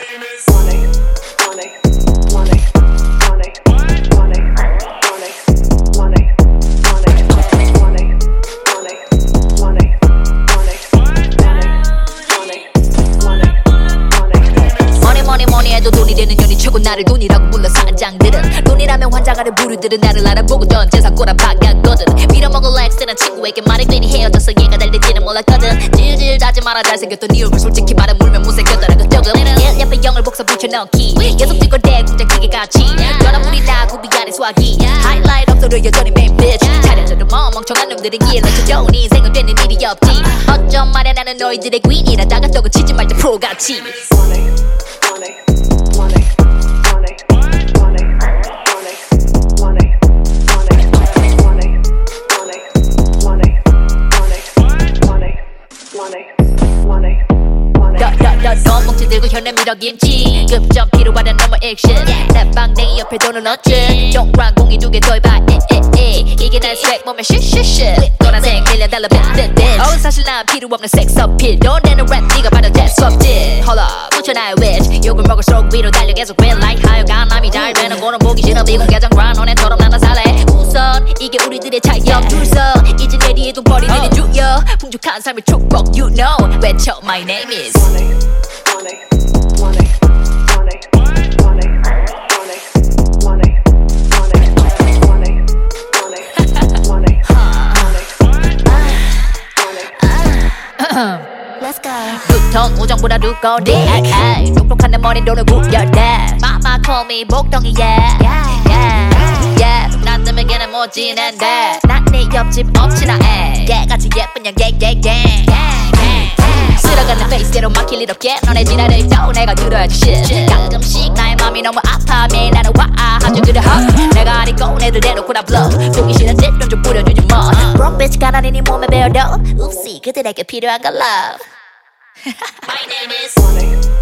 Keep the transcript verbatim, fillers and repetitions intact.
나를 돈이라고 불러 사장들은 돈이라면 환장하는 부류들은 나를 알아보고 전 재산 꼬라박았거든. 빌어먹을 렉스는 친구에게 말해 괜히 헤어져서 얘가 달릴지는 몰랐거든. 질질 따지 마라 잘생겼던 네 얼굴 솔직히 말해 물면 못생겼더라고 적은 일 옆에 영을 복사 붙여넣기 계속 찍을 때 궁장 기계같이 전화물이 나 구비 안에 swaggy 하이라이트 없어도 여전히 main bitch 차려져도 뭐 멍청한 놈들은 길러 좋은 인생은 되는 일이 없지. 어쩜 말야 나는 너희들의 queen이라다가 떡을 치지 말자 프로같이. 너 뭉치 들고 현에 밀어김치 급전 필요하다 너무 액션 내 방댕이 옆에 돈을 넣지 종랑 공이 두 개 더해봐 이게 난 스웩 보면 쉿쉿쉿 노란색 밀려달라 빈빈빈 어 사실 난 필요 없는 섹스 어필 돈 내는 랩 네가 받아 재수 없지. Hold up 붙여 나의 witch 욕을 먹을수록 위로 달려 계속 real like 하여간 남이 잘 되는 거는 보기 싫어 미국 계정 grind 너네처럼 나는 살래 우선 이게 우리들의 차이점 줄서 이제 내 뒤에 돈벌이 내는 주여 풍족한 삶의 축복 you know 외쳐 my name is Let's go. 두통 우정보다 두꺼운데 똑똑한 내 머리 돈을 부여대 Mama call me 목동이 yeah yeah yeah 난 때문에 걔는 못 지낸대 난 네 옆집 없지나 애 얘같이 예쁜 양 yeah yeah yeah 쓸어가는 페이스대로 막힐 일 없게 너네 지랄을 또 내가 들어야지 shit 가끔씩 나의 맘이 너무 아파 매일 나는 와 한줄 그래 huh 내가 아니고 애들 대놓고 나 blow 보기 싫은 짓 좀 뿌려주지 뭐 Broke bitch 가난히 네 몸에 배어도 Oopsie 그들에게 필요한 건 love My name is